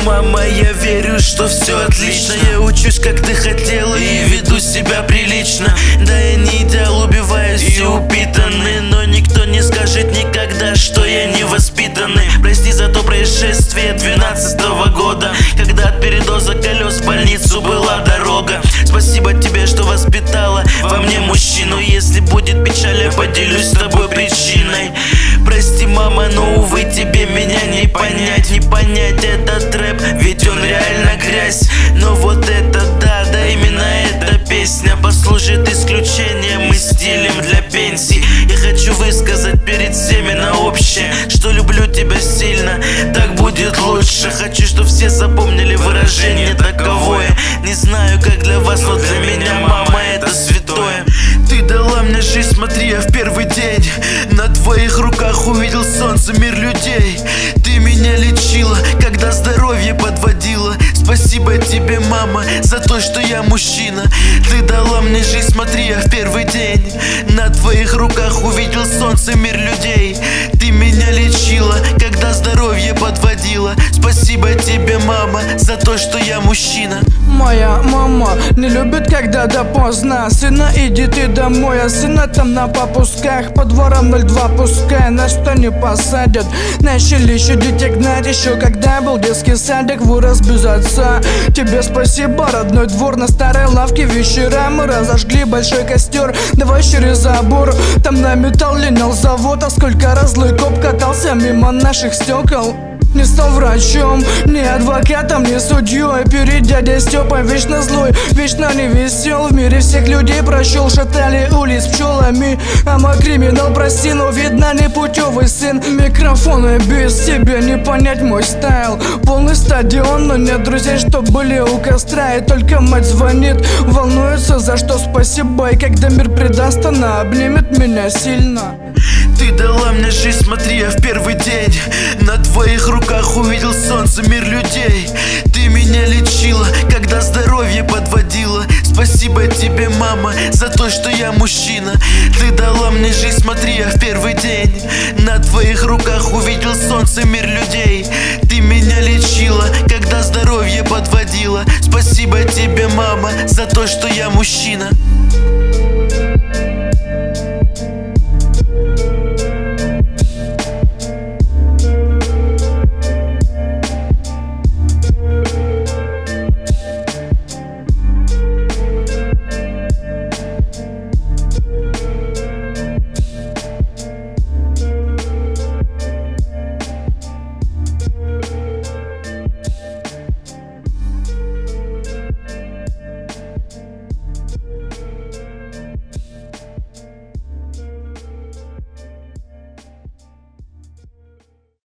мама, я верю, что все отлично. Я учусь, как ты хотела, и веду себя прилично. Да, я не идеал, убиваюсь и упитанный, но никто не скажет никогда, что я невоспитанный. Прости за то происшествие 12-го года, когда от передоза колес в больницу была дорога. Спасибо тебе, что воспитала во мне мужчину. Если будет печаль, я поделюсь с тобой причиной. Прости, мама, но, увы, тебе меня не понять. Не понять этот рэп, ведь он реально грязь. Но вот это да, именно эта песня послужит исключением и стилем для пенсий. Я хочу высказать перед всеми на общее, что люблю тебя сильно, так будет лучше. Хочу, чтобы все запомнили выражение таковое. Не знаю, как для вас, но для меня, мама, это святое. Ты дала мне жизнь, смотри, я в первый день на твоих руках увидел солнце, мир людей. Ты меня лечила, когда здоровье подводила. Спасибо тебе, мама, за то, что я мужчина. Ты дала мне жизнь, смотри, я в первый день на твоих руках увидел солнце, мир людей. Ты меня лечила, когда здоровье подводила. Спасибо тебе, мама, за то, что я мужчина. Моя мама не любит, когда до поздно. Сына, иди ты домой, а сына там на попусках. По дворам 02 пускай, на что не посадят. Начали еще детей гнать, еще когда был детский садик. Вырос без отца, тебе спасибо, родной двор. На старой лавке вечера мы разожгли большой костер. Давай через забор, там на металл линял завод. А сколько раз злой коп катался мимо наших стекол. Не стал врачом, ни адвокатом, ни судьей. Перед дядей Степой вечно злой, вечно не весел. В мире всех людей прощел, шатали улиц пчелами. А мой криминал прости, но видно непутевый сын. Микрофон и без тебя не понять мой стайл. Полный стадион, но нет друзей, что были у костра. И только мать звонит, волнуется, за что спасибо. И когда мир предаст, она обнимет меня сильно. Ты дала мне жизнь, смотри, я в первый день на твоих руках увидел солнце, мир людей. Ты меня лечила, когда здоровье подводила. Спасибо тебе, мама, за то, что я мужчина. Ты дала мне жизнь, смотри, я в первый день на твоих руках увидел солнце, мир людей. Ты меня лечила, когда здоровье подводила. Спасибо тебе, мама, за то, что я мужчина.